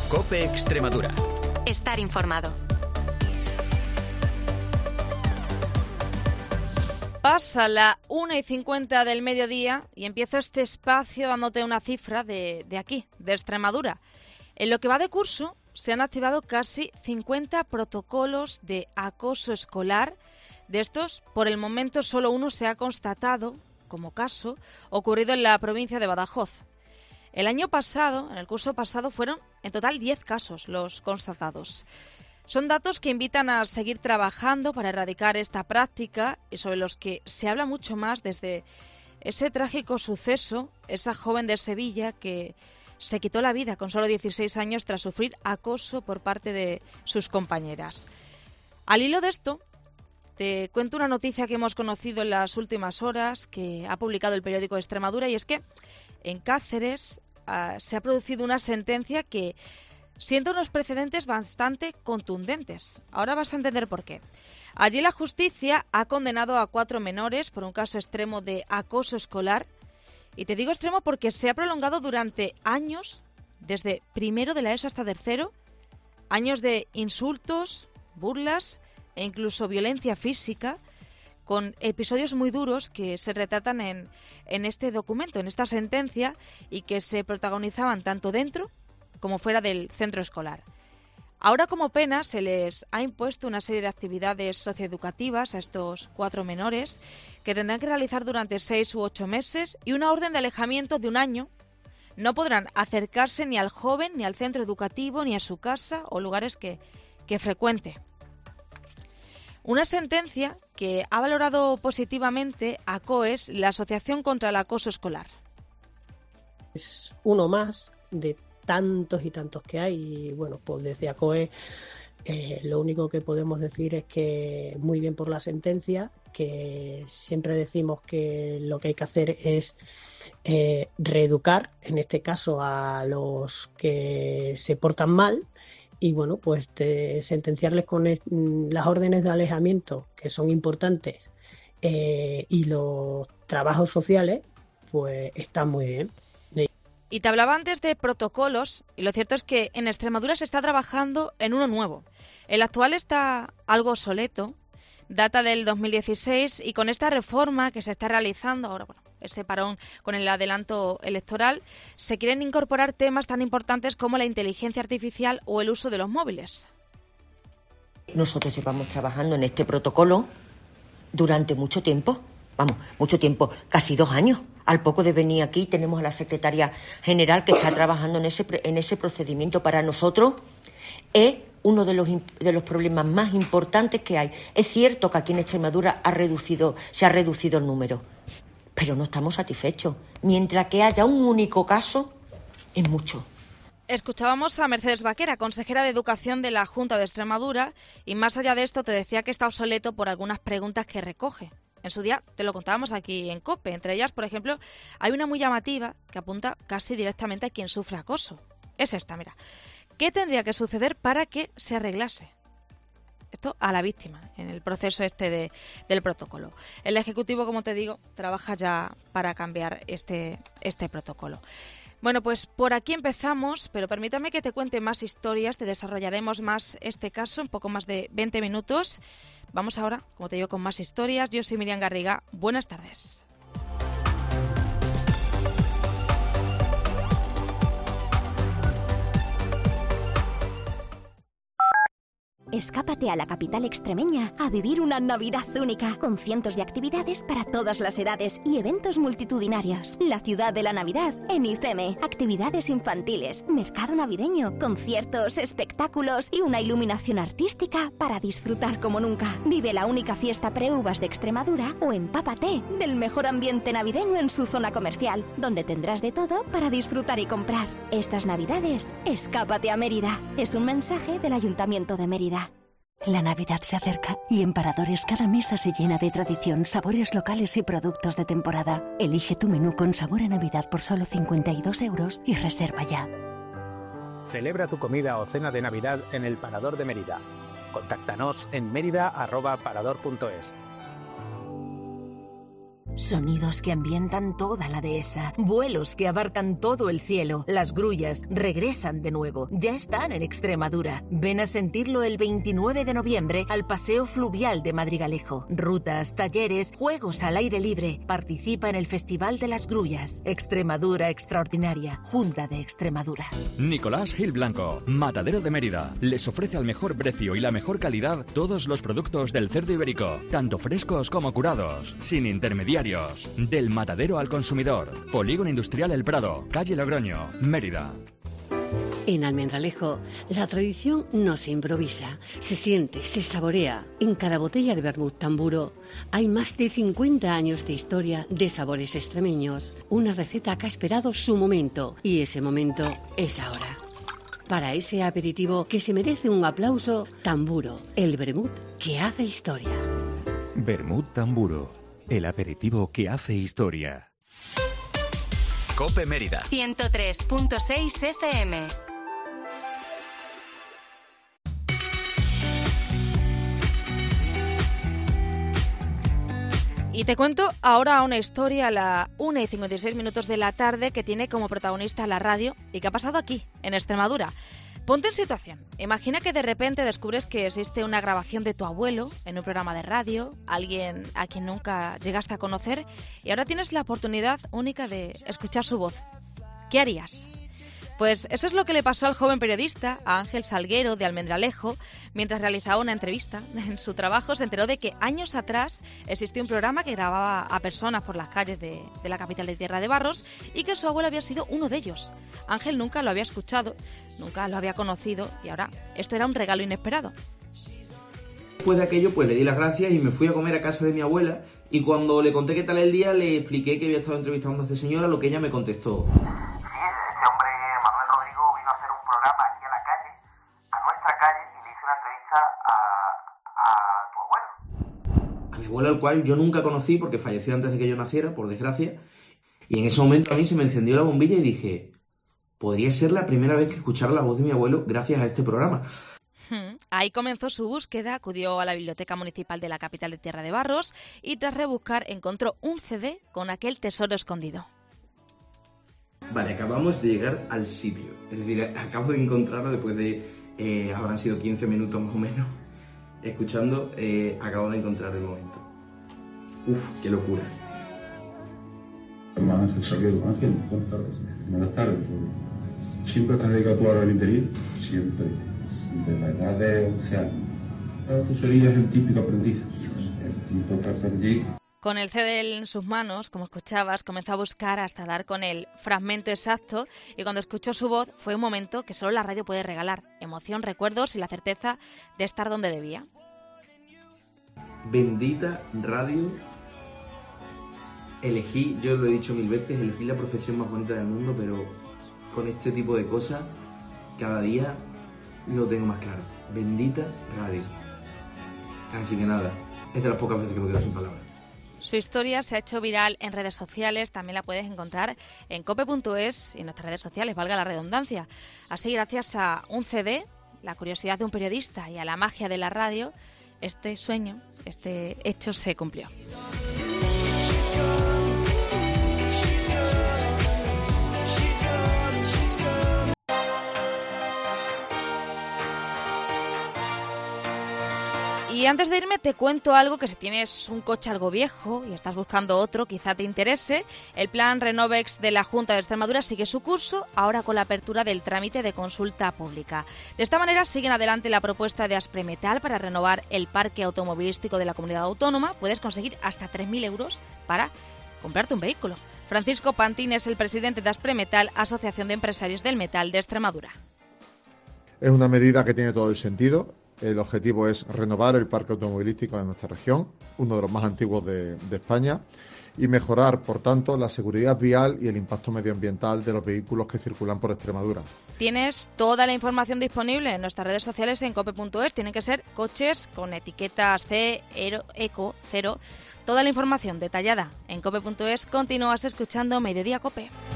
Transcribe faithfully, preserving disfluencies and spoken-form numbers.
COPE Extremadura. Estar informado. Pasa la una y cincuenta del mediodía y empiezo este espacio dándote una cifra de, de aquí, de Extremadura. En lo que va de curso se han activado casi cincuenta protocolos de acoso escolar. De estos, por el momento, solo uno se ha constatado como caso ocurrido en la provincia de Badajoz. El año pasado, en el curso pasado, fueron en total diez casos los constatados. Son datos que invitan a seguir trabajando para erradicar esta práctica y sobre los que se habla mucho más desde ese trágico suceso, esa joven de Sevilla que se quitó la vida con solo dieciséis años tras sufrir acoso por parte de sus compañeras. Al hilo de esto, te cuento una noticia que hemos conocido en las últimas horas, que ha publicado el periódico Extremadura, y es que en Cáceres uh, se ha producido una sentencia que sienta unos precedentes bastante contundentes. Ahora vas a entender por qué. Allí la justicia ha condenado a cuatro menores por un caso extremo de acoso escolar. Y te digo extremo porque se ha prolongado durante años, desde primero de la ESO hasta tercero, años de insultos, burlas e incluso violencia física, con episodios muy duros que se retratan en, en este documento, en esta sentencia, y que se protagonizaban tanto dentro como fuera del centro escolar. Ahora, como pena, se les ha impuesto una serie de actividades socioeducativas a estos cuatro menores que tendrán que realizar durante seis u ocho meses y una orden de alejamiento de un año. No podrán acercarse ni al joven, ni al centro educativo, ni a su casa o lugares que, que frecuente. Una sentencia que ha valorado positivamente a COES, la Asociación contra el Acoso Escolar. Es uno más de tantos y tantos que hay, y bueno, pues desde ACOE eh, lo único que podemos decir es que muy bien por la sentencia, que siempre decimos que lo que hay que hacer es eh, reeducar, en este caso a los que se portan mal, y bueno, pues de sentenciarles con el, las órdenes de alejamiento, que son importantes, eh, y los trabajos sociales, pues están muy bien. Y te hablaba antes de protocolos, y lo cierto es que en Extremadura se está trabajando en uno nuevo. El actual está algo obsoleto, data del dos mil dieciséis, y con esta reforma que se está realizando, ahora bueno, ese parón con el adelanto electoral, se quieren incorporar temas tan importantes como la inteligencia artificial o el uso de los móviles. Nosotros llevamos trabajando en este protocolo durante mucho tiempo. Vamos, mucho tiempo, casi dos años. Al poco de venir aquí tenemos a la secretaria general que está trabajando en ese, en ese procedimiento. Para nosotros es uno de los, de los problemas más importantes que hay. Es cierto que aquí en Extremadura ha reducido, se ha reducido el número, pero no estamos satisfechos. Mientras que haya un único caso, es mucho. Escuchábamos a Mercedes Vaquera, consejera de Educación de la Junta de Extremadura, y más allá de esto te decía que está obsoleto por algunas preguntas que recoge. En su día te lo contábamos aquí en COPE. Entre ellas, por ejemplo, hay una muy llamativa que apunta casi directamente a quien sufre acoso. Es esta, mira. ¿Qué tendría que suceder para que se arreglase esto a la víctima en el proceso este de, del protocolo? El Ejecutivo, como te digo, trabaja ya para cambiar este, este protocolo. Bueno, pues por aquí empezamos, pero permítame que te cuente más historias, te desarrollaremos más este caso, un poco más de veinte minutos. Vamos ahora, como te digo, con más historias. Yo soy Miriam Garriga. Buenas tardes. Escápate a la capital extremeña a vivir una Navidad única, con cientos de actividades para todas las edades y eventos multitudinarios. La ciudad de la Navidad en ICEME. Actividades infantiles, mercado navideño, conciertos, espectáculos y una iluminación artística para disfrutar como nunca. Vive la única fiesta pre-uvas de Extremadura o empápate del mejor ambiente navideño en su zona comercial, donde tendrás de todo para disfrutar y comprar. Estas Navidades, escápate a Mérida. Es un mensaje del Ayuntamiento de Mérida. La Navidad se acerca y en Paradores cada mesa se llena de tradición, sabores locales y productos de temporada. Elige tu menú con sabor a Navidad por solo cincuenta y dos euros y reserva ya. Celebra tu comida o cena de Navidad en el Parador de Mérida. Contáctanos en mérida arroba parador punto es. Sonidos que ambientan toda la dehesa, vuelos que abarcan todo el cielo. Las grullas regresan de nuevo, ya están en Extremadura. Ven a sentirlo el veintinueve de noviembre al Paseo Fluvial de Madrigalejo. Rutas, talleres, juegos al aire libre. Participa en el Festival de las Grullas. Extremadura Extraordinaria, Junta de Extremadura. Nicolás Gil Blanco, Matadero de Mérida. Les ofrece al mejor precio y la mejor calidad todos los productos del cerdo ibérico, tanto frescos como curados, sin intermediarios. Del matadero al consumidor. Polígono Industrial El Prado, calle Logroño, Mérida. En Almendralejo, la tradición no se improvisa, se siente, se saborea. En cada botella de vermut Tamburo hay más de cincuenta años de historia de sabores extremeños. Una receta que ha esperado su momento, y ese momento es ahora. Para ese aperitivo que se merece un aplauso, Tamburo, el vermut que hace historia. Vermut Tamburo, el aperitivo que hace historia. COPE Mérida ciento tres punto seis F M. Y te cuento ahora una historia a la una y cincuenta y seis minutos de la tarde que tiene como protagonista la radio y que ha pasado aquí, en Extremadura. Ponte en situación. Imagina que de repente descubres que existe una grabación de tu abuelo en un programa de radio, alguien a quien nunca llegaste a conocer, y ahora tienes la oportunidad única de escuchar su voz. ¿Qué harías? Pues eso es lo que le pasó al joven periodista, a Ángel Salguero, de Almendralejo. Mientras realizaba una entrevista en su trabajo, se enteró de que años atrás existía un programa que grababa a personas por las calles de, de la capital de Tierra de Barros y que su abuelo había sido uno de ellos. Ángel nunca lo había escuchado, nunca lo había conocido y ahora esto era un regalo inesperado. Después de aquello, pues le di las gracias y me fui a comer a casa de mi abuela, y cuando le conté qué tal el día, le expliqué que había estado entrevistando a esta señora, lo que ella me contestó. Al cual yo nunca conocí porque falleció antes de que yo naciera, por desgracia, y en ese momento a mí se me encendió la bombilla y dije, podría ser la primera vez que escuchara la voz de mi abuelo gracias a este programa. Ahí comenzó su búsqueda, acudió a la Biblioteca Municipal de la capital de Tierra de Barros y tras rebuscar encontró un C D con aquel tesoro escondido. Vale, acabamos de llegar al sitio, es decir, acabo de encontrarlo después de, eh, habrán sido quince minutos más o menos, escuchando, eh, acabo de encontrar el momento. Uf, qué locura. Ángel Salguero, Ángel, buenas tardes. Buenas tardes. ¿Siempre estás dedicado tú al interior? Siempre. De la edad de once años. Tú serías el típico aprendiz. El tipo que aprendí. Con el C D en sus manos, como escuchabas, comenzó a buscar hasta dar con el fragmento exacto y cuando escuchó su voz fue un momento que solo la radio puede regalar. Emoción, recuerdos y la certeza de estar donde debía. Bendita radio. Elegí, yo lo he dicho mil veces, elegí la profesión más bonita del mundo, pero con este tipo de cosas cada día lo tengo más claro. Bendita radio. Así que nada, es de las pocas veces que me quedo sin palabras. Su historia se ha hecho viral en redes sociales, también la puedes encontrar en cope punto es y en nuestras redes sociales, valga la redundancia. Así, gracias a un C D, la curiosidad de un periodista y a la magia de la radio, este sueño, este hecho se cumplió. Y antes de irme te cuento algo que si tienes un coche algo viejo y estás buscando otro, quizá te interese. El plan Renovex de la Junta de Extremadura sigue su curso, ahora con la apertura del trámite de consulta pública. De esta manera siguen adelante la propuesta de Aspremetal para renovar el parque automovilístico de la comunidad autónoma. Puedes conseguir hasta tres mil euros para comprarte un vehículo. Francisco Pantín es el presidente de Aspremetal, Asociación de Empresarios del Metal de Extremadura. Es una medida que tiene todo el sentido. El objetivo es renovar el parque automovilístico de nuestra región, uno de los más antiguos de, de España, y mejorar, por tanto, la seguridad vial y el impacto medioambiental de los vehículos que circulan por Extremadura. Tienes toda la información disponible en nuestras redes sociales en cope punto es. Tienen que ser coches con etiquetas C, Eco, Cero. Toda la información detallada en cope punto es. Continúas escuchando Mediodía Cope.